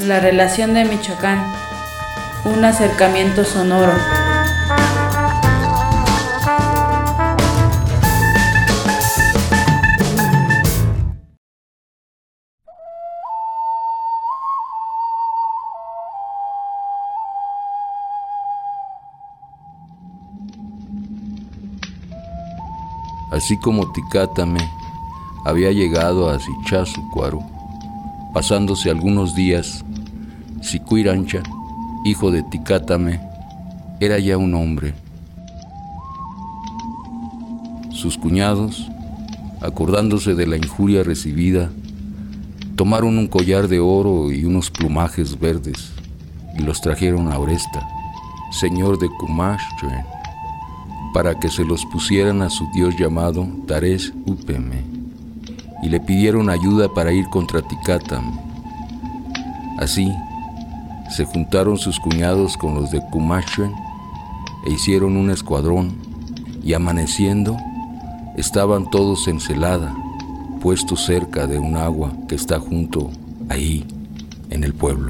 La relación de Michoacán, un acercamiento sonoro. Así como Ticátame había llegado a Zicházcuaro, pasándose algunos días, Sicuirancha, hijo de Ticátame, era ya un hombre. Sus cuñados, acordándose de la injuria recibida, tomaron un collar de oro y unos plumajes verdes y los trajeron a Oresta, señor de Cumachtuen, para que se los pusieran a su dios llamado Tares Upeme, y le pidieron ayuda para ir contra Ticátame. Así, se juntaron sus cuñados con los de Cumachtuen e hicieron un escuadrón, y amaneciendo, estaban todos en Celada, puestos cerca de un agua que está junto ahí, en el pueblo.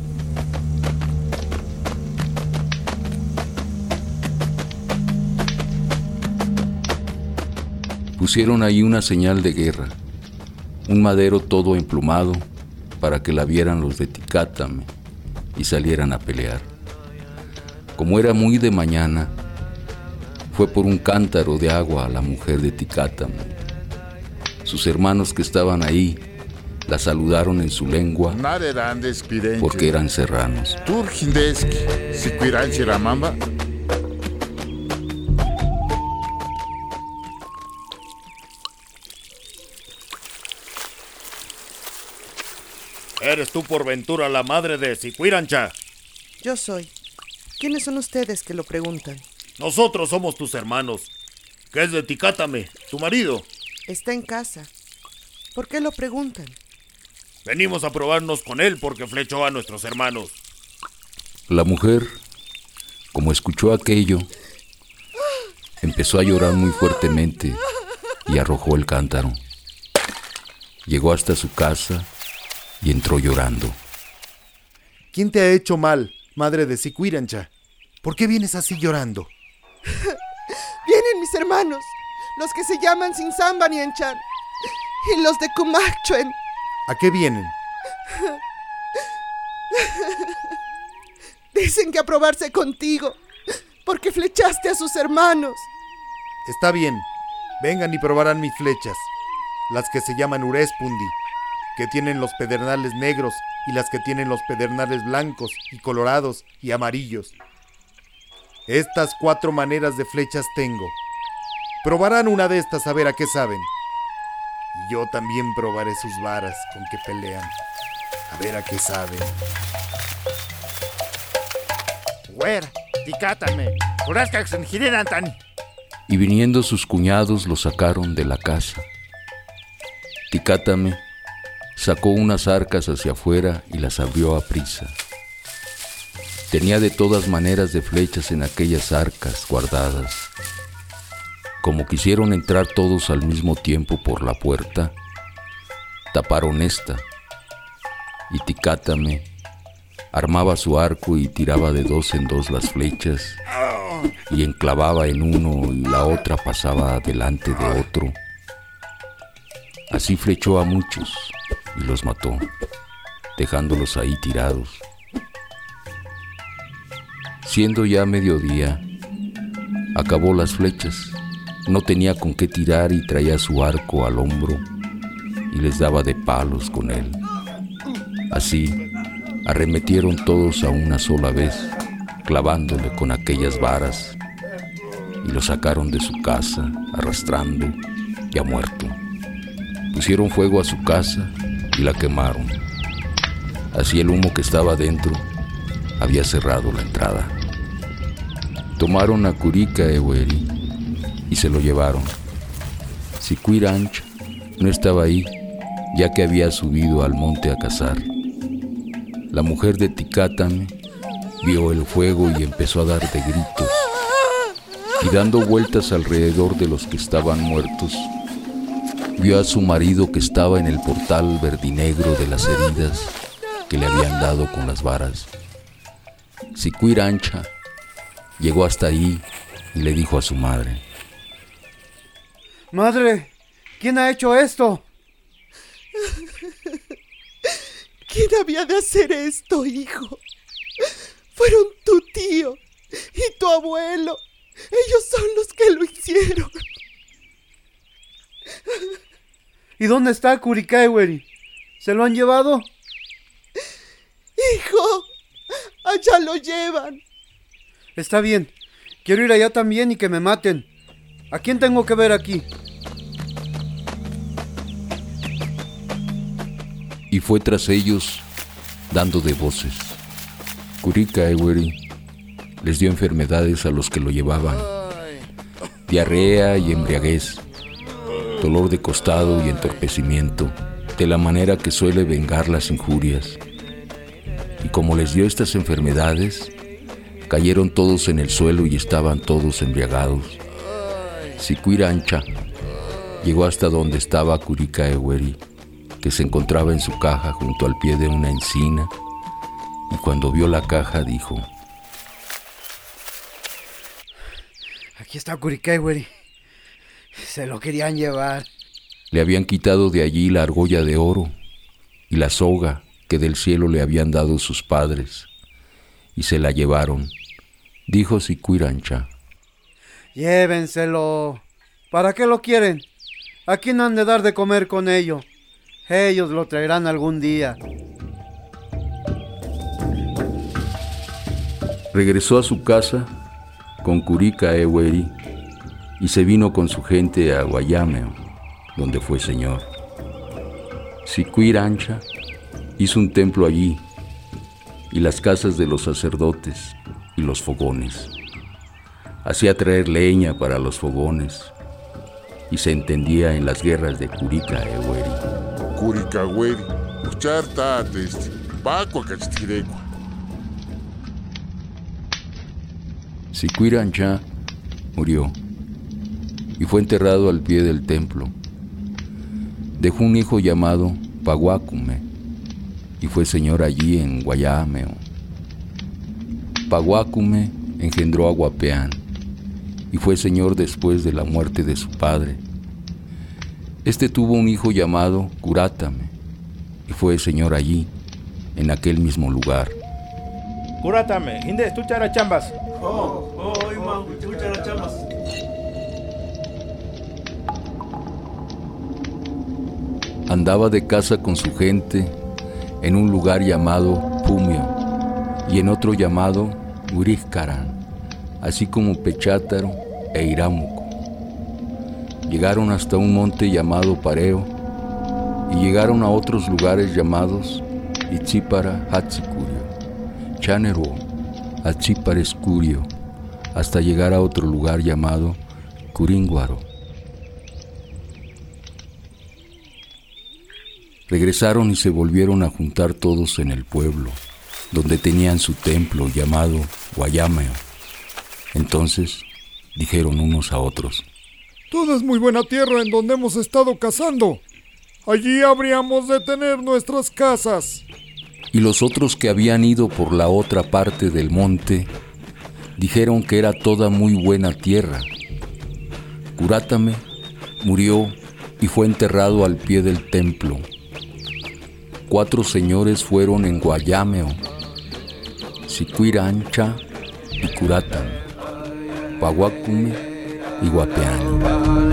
Pusieron ahí una señal de guerra, un madero todo emplumado para que la vieran los de Ticátame y salieran a pelear. Como era muy de mañana, fue por un cántaro de agua a la mujer de Ticátame. Sus hermanos que estaban ahí la saludaron en su lengua porque eran serranos. ¿Eres tú por ventura la madre de Sicuirancha? Yo soy. ¿Quiénes son ustedes que lo preguntan? Nosotros somos tus hermanos. ¿Qué es de Ticátame, tu marido? Está en casa. ¿Por qué lo preguntan? Venimos a probarnos con él porque flechó a nuestros hermanos. La mujer, como escuchó aquello, empezó a llorar muy fuertemente y arrojó el cántaro. Llegó hasta su casa y entró llorando. ¿Quién te ha hecho mal, madre de Sicuirancha? ¿Por qué vienes así llorando? Vienen mis hermanos, los que se llaman Sinsamban y Enchan, y los de Cumachtuen. ¿A qué vienen? Dicen que a probarse contigo, porque flechaste a sus hermanos. Está bien, vengan y probarán mis flechas, las que se llaman Urespundi, que tienen los pedernales negros y las que tienen los pedernales blancos y colorados y amarillos. Estas 4 maneras de flechas tengo. Probarán una de estas a ver a qué saben. Y yo también probaré sus varas con que pelean, a ver a qué saben. Y viniendo sus cuñados lo sacaron de la casa. Ticátame sacó unas arcas hacia afuera y las abrió a prisa. Tenía de todas maneras de flechas en aquellas arcas guardadas. Como quisieron entrar todos al mismo tiempo por la puerta, taparon esta, y Ticátame armaba su arco y tiraba de 2 en 2 las flechas, y enclavaba en uno y la otra pasaba delante de otro. Así flechó a muchos y los mató, dejándolos ahí tirados. Siendo ya mediodía, acabó las flechas, no tenía con qué tirar y traía su arco al hombro y les daba de palos con él. Así, arremetieron todos a una sola vez, clavándole con aquellas varas, y lo sacaron de su casa, arrastrando, ya muerto. Pusieron fuego a su casa y la quemaron. Así el humo que estaba dentro había cerrado la entrada. Tomaron a Curica Eweri y se lo llevaron. Sicuirancha no estaba ahí, ya que había subido al monte a cazar. La mujer de Ticátame vio el fuego y empezó a dar de gritos, y dando vueltas alrededor de los que estaban muertos, vio a su marido que estaba en el portal verdinegro de las heridas que le habían dado con las varas. Sicuirancha llegó hasta ahí y le dijo a su madre: Madre, ¿quién ha hecho esto? ¿Quién había de hacer esto, hijo? Fueron tu tío y tu abuelo. Ellos son los que lo hicieron. ¿Y dónde está Curicaiweri? ¿Se lo han llevado? Hijo, allá lo llevan. Está bien, quiero ir allá también y que me maten. ¿A quién tengo que ver aquí? Y fue tras ellos, dando de voces. Curicaiweri les dio enfermedades a los que lo llevaban: diarrea y embriaguez, dolor de costado y entorpecimiento, de la manera que suele vengar las injurias. Y como les dio estas enfermedades, cayeron todos en el suelo y estaban todos embriagados. Sicuirancha llegó hasta donde estaba Curicaiweri, que se encontraba en su caja junto al pie de una encina, y cuando vio la caja dijo: Aquí está Curicaiweri. Se lo querían llevar. Le habían quitado de allí la argolla de oro y la soga que del cielo le habían dado sus padres, y se la llevaron. Dijo Sicuirancha: Llévenselo. ¿Para qué lo quieren? ¿A quién han de dar de comer con ello? Ellos lo traerán algún día. Regresó a su casa con Curicaiweri y se vino con su gente a Guayameo, donde fue señor. Sicuirancha hizo un templo allí, y las casas de los sacerdotes y los fogones. Hacía traer leña para los fogones, y se entendía en las guerras de Curicaiweri. Curicaiweri, uchartates, pacuacachtirecua. Sicuirancha murió y fue enterrado al pie del templo. Dejó un hijo llamado Paguacume y fue señor allí en Guayameo. Paguacume engendró a Guapeán y fue señor después de la muerte de su padre. Este tuvo un hijo llamado Curátame y fue señor allí, en aquel mismo lugar. Curátame, ¿inde estuchara chambas? Andaba de casa con su gente en un lugar llamado Pumio y en otro llamado Urizcarán, así como Pechátaro e Irámuco. Llegaron hasta un monte llamado Pareo y llegaron a otros lugares llamados Itzípara Hatzicurio, Chanero, Atziparescurio, hasta llegar a otro lugar llamado Curinguaro. Regresaron y se volvieron a juntar todos en el pueblo, donde tenían su templo llamado Guayameo. Entonces dijeron unos a otros: Toda es muy buena tierra en donde hemos estado cazando. Allí habríamos de tener nuestras casas. Y los otros que habían ido por la otra parte del monte dijeron que era toda muy buena tierra. Curátame murió y fue enterrado al pie del templo. 4 señores fueron en Guayameo: Sicuirancha y Curátame, Paguacume y Guapeán.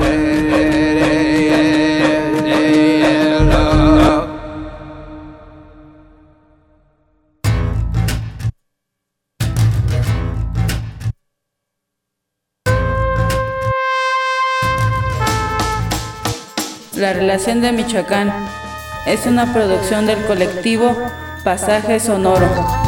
La relación de Michoacán es una producción del colectivo Pasaje Sonoro.